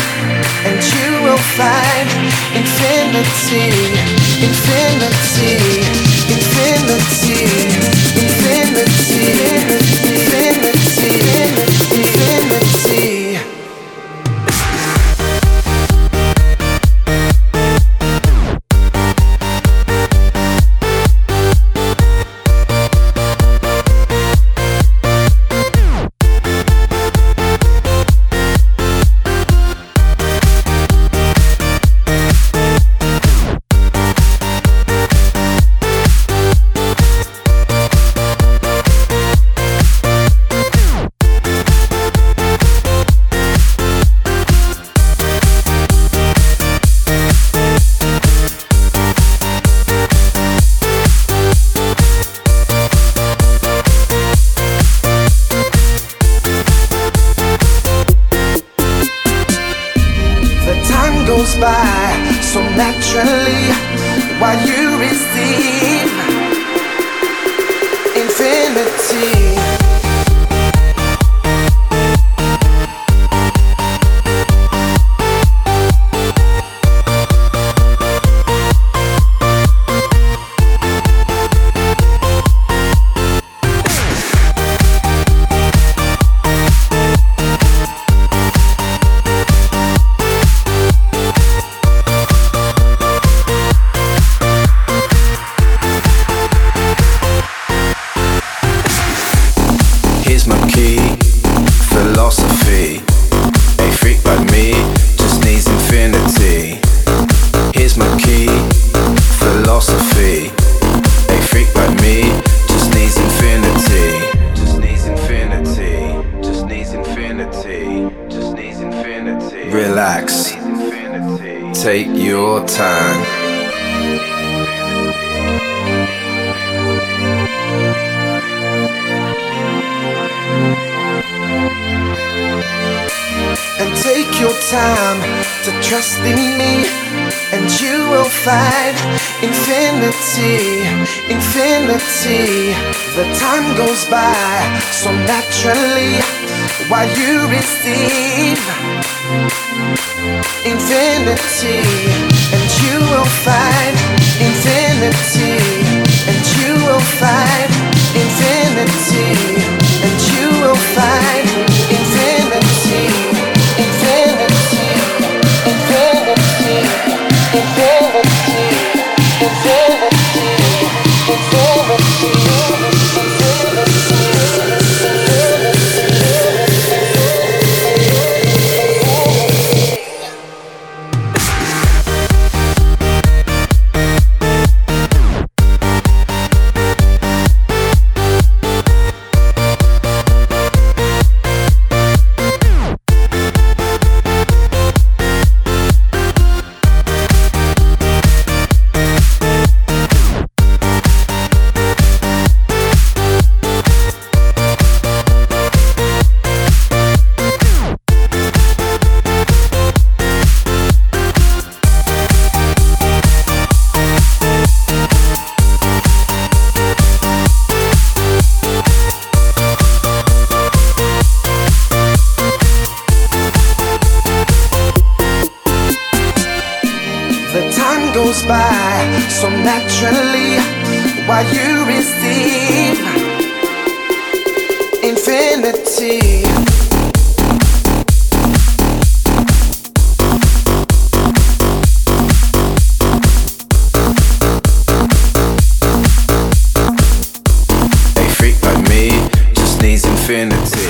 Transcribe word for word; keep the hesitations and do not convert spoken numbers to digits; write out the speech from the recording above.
and you will find infinity, infinity, infinity, infinity, infinity, infinity. Goes by so naturally while you receive infinity. Here's my key, philosophy. A freak like me just needs infinity. Here's my key, philosophy. A freak like me just needs infinity. Just needs infinity. Just needs infinity. Just needs infinity. Relax. Take your time. And take your time to trust in me, and you will find infinity, infinity. The time goes by so naturally while you receive infinity, and you will find infinity, and you will find infinity, and you will find infinity, infinity, infinity, infinity, infinity, infinity, goes by so naturally while you receive infinity. A freak like me just needs infinity.